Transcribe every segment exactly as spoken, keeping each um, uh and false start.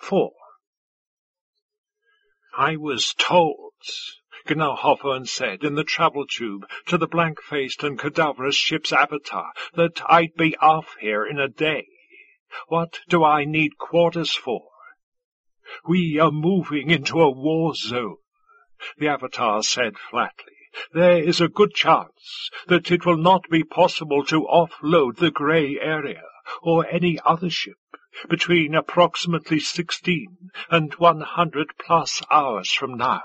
four. I was told, Gnauhofen said in the travel tube to the blank-faced and cadaverous ship's avatar, that I'd be off here in a day. What do I need quarters for? We are moving into a war zone, the avatar said flatly. There is a good chance that it will not be possible to offload the grey area or any other ship between approximately sixteen and one hundred plus hours from now.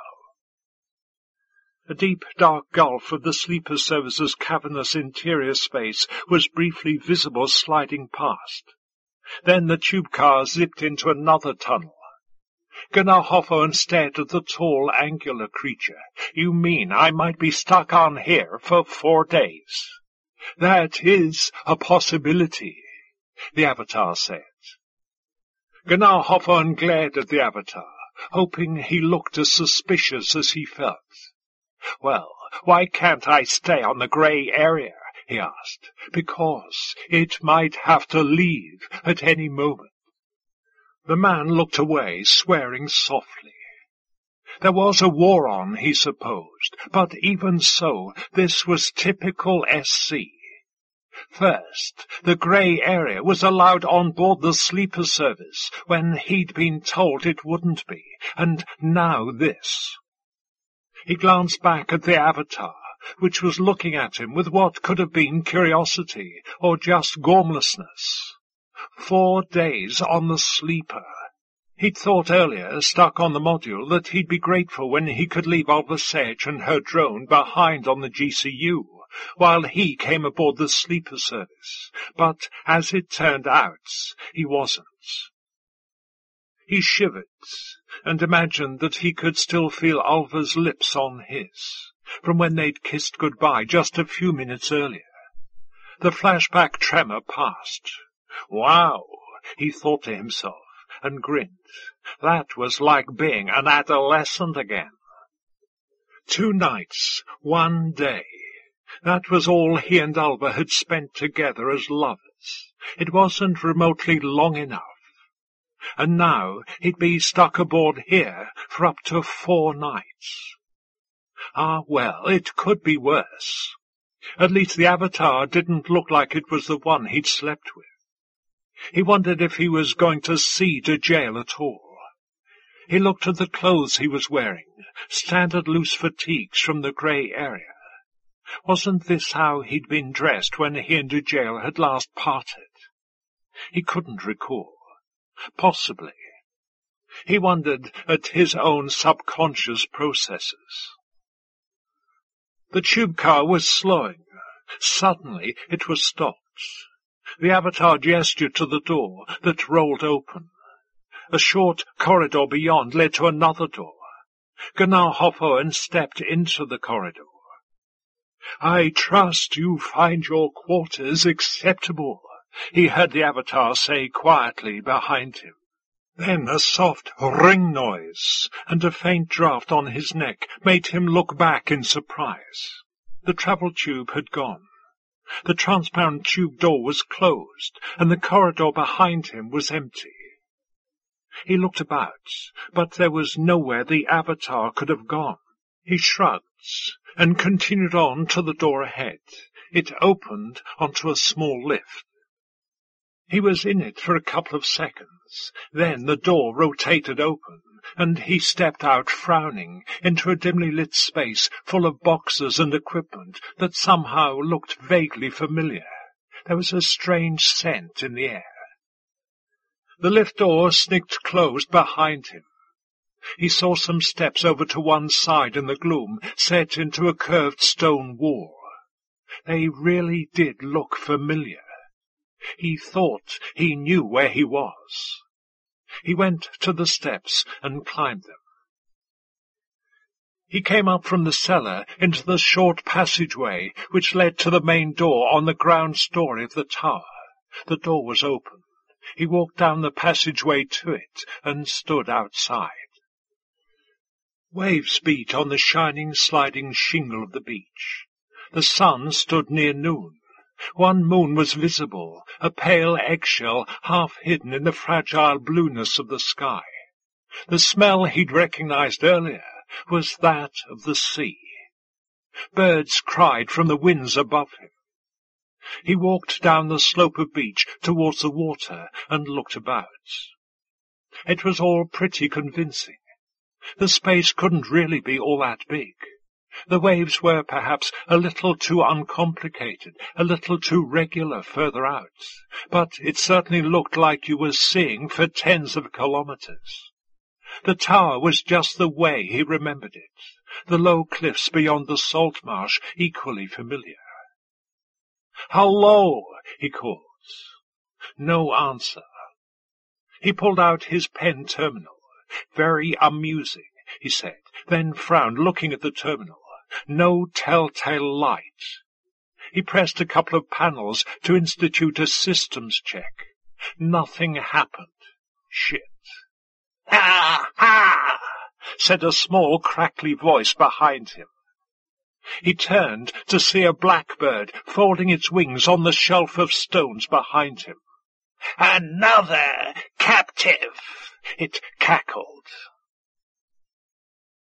A deep, dark gulf of the sleeper service's cavernous interior space was briefly visible sliding past. Then the tube car zipped into another tunnel. Gnauhofen stared at the tall, angular creature. You mean I might be stuck on here for four days? That is a possibility, the avatar said. Gnauhofen glared at the avatar, hoping he looked as suspicious as he felt. Well, why can't I stay on the grey area? He asked. Because it might have to leave at any moment. The man looked away, swearing softly. There was a war on, he supposed, but even so, this was typical S C. First, the grey area was allowed on board the sleeper service when he'd been told it wouldn't be, and now this. He glanced back at the avatar, which was looking at him with what could have been curiosity or just gormlessness. Four days on the sleeper. He'd thought earlier, stuck on the module, that he'd be grateful when he could leave Alva Sedge and her drone behind on the G C U, while he came aboard the sleeper service. But, as it turned out, he wasn't. He shivered, and imagined that he could still feel Alva's lips on his, from when they'd kissed goodbye just a few minutes earlier. The flashback tremor passed. Wow, he thought to himself, and grinned. That was like being an adolescent again. Two nights, one day. That was all he and Alva had spent together as lovers. It wasn't remotely long enough. And now he'd be stuck aboard here for up to four nights. Ah, well, it could be worse. At least the avatar didn't look like it was the one he'd slept with. He wondered if he was going to see Djayl at all. He looked at the clothes he was wearing, standard loose fatigues from the grey area. Wasn't this how he'd been dressed when he and Djayl had last parted? He couldn't recall. Possibly. He wondered at his own subconscious processes. The tube car was slowing. Suddenly it was stopped. The avatar gestured to the door that rolled open. A short corridor beyond led to another door. Gnauhofen stepped into the corridor. I trust you find your quarters acceptable, he heard the avatar say quietly behind him. Then a soft ring noise and a faint draft on his neck made him look back in surprise. The travel tube had gone. The transparent tube door was closed, and the corridor behind him was empty. He looked about, but there was nowhere the avatar could have gone. He shrugged and continued on to the door ahead. It opened onto a small lift. He was in it for a couple of seconds. Then the door rotated open, and he stepped out frowning into a dimly lit space full of boxes and equipment that somehow looked vaguely familiar. There was a strange scent in the air. The lift door snicked closed behind him. He saw some steps over to one side in the gloom, set into a curved stone wall. They really did look familiar. He thought he knew where he was. He went to the steps and climbed them. He came up from the cellar into the short passageway which led to the main door on the ground story of the tower. The door was open. He walked down the passageway to it and stood outside. Waves beat on the shining, sliding shingle of the beach. The sun stood near noon. One moon was visible, a pale eggshell half hidden in the fragile blueness of the sky. The smell he'd recognized earlier was that of the sea. Birds cried from the winds above him. He walked down the slope of beach towards the water and looked about. It was all pretty convincing. The space couldn't really be all that big. The waves were perhaps a little too uncomplicated, a little too regular further out, but it certainly looked like you were seeing for tens of kilometers. The tower was just the way he remembered it, the low cliffs beyond the salt marsh equally familiar. "Hello!" he called. No answer. He pulled out his pen terminal. "Very amusing," he said, then frowned, looking at the terminal. No telltale light. He pressed a couple of panels to institute a systems check. Nothing happened. Shit. "Ah! Ah!" said a small, crackly voice behind him. He turned to see a blackbird folding its wings on the shelf of stones behind him. "Another captive!" it cackled.